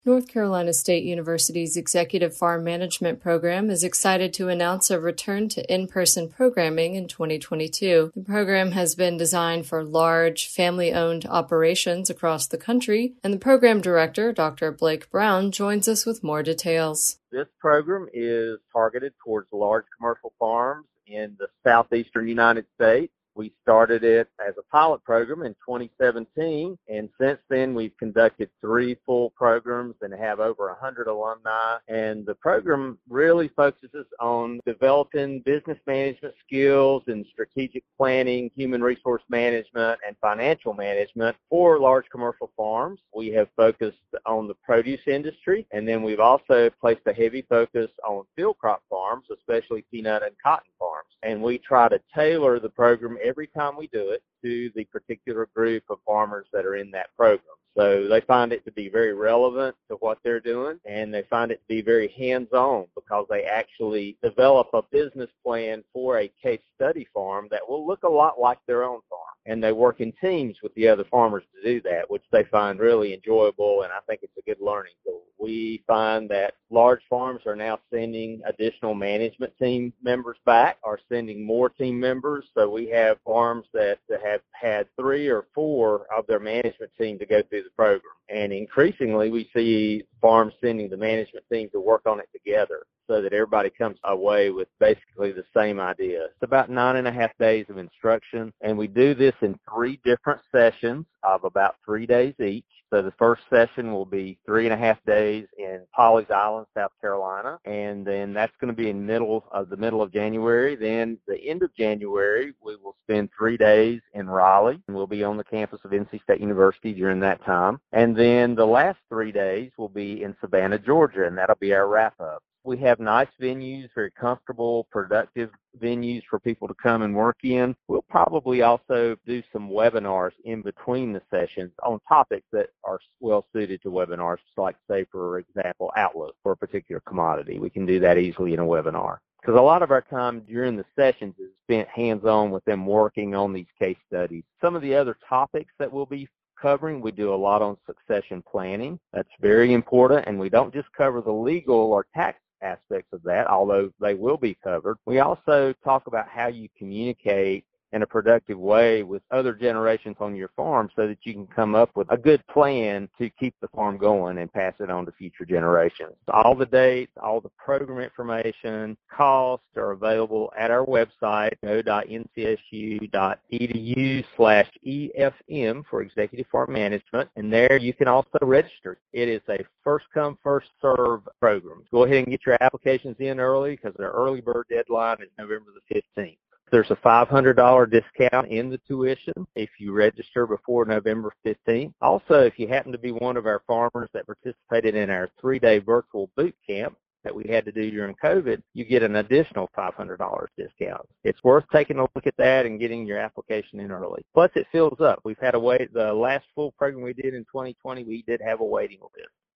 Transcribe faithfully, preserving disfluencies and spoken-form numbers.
North Carolina State University's Executive Farm Management Program is excited to announce a return to in-person programming in twenty twenty-two. The program has been designed for large, family-owned operations across the country, and the program director, Doctor Blake Brown, joins us with more details. This program is targeted towards large commercial farms in the southeastern United States. We started it as a pilot program in twenty seventeen, and since then we've conducted three full programs and have over one hundred alumni. And the program really focuses on developing business management skills and strategic planning, human resource management, and financial management for large commercial farms. We have focused on the produce industry, and then we've also placed a heavy focus on field crop farms, especially peanut and cotton farms. And we try to tailor the program every time we do it to the particular group of farmers that are in that program. So they find it to be very relevant to what they're doing, and they find it to be very hands-on because they actually develop a business plan for a case study farm that will look a lot like their own farm. And they work in teams with the other farmers to do that, which they find really enjoyable, and I think it's a good learning tool. We find that large farms are now sending additional management team members back, are sending more team members. So we have farms that have had three or four of their management team to go through the program. And increasingly, we see farms sending the management team to work on it together so that everybody comes away with basically the same idea. It's about nine and a half days of instruction, and we do this in three different sessions of about three days each. So the first session will be three and a half days in Pawleys Island, South Carolina, and then that's going to be in middle of the middle of January. Then the end of January, we will spend three days in Raleigh, and we'll be on the campus of N C State University during that time. And then the last three days will be in Savannah, Georgia, and that'll be our wrap-up. We have nice venues, very comfortable, productive venues for people to come and work in. We'll probably also do some webinars in between the sessions on topics that are well suited to webinars, like, say, for example, outlook for a particular commodity. We can do that easily in a webinar, because a lot of our time during the sessions is spent hands-on with them working on these case studies. Some of the other topics that we'll be covering, we do a lot on succession planning. That's very important, and we don't just cover the legal or tax aspects of that, although they will be covered. We also talk about how you communicate in a productive way with other generations on your farm so that you can come up with a good plan to keep the farm going and pass it on to future generations. All the dates, all the program information, costs are available at our website, go.ncsu.edu slash EFM for Executive Farm Management, and there you can also register. It is a first-come, first-serve program. Go ahead and get your applications in early because our early bird deadline is November the fifteenth. There's a five hundred dollars discount in the tuition if you register before November fifteenth. Also, if you happen to be one of our farmers that participated in our three-day virtual boot camp that we had to do during COVID, you get an additional five hundred dollars discount. It's worth taking a look at that and getting your application in early. Plus, it fills up. We've had a wait. The last full program we did in twenty twenty, we did have a waiting list.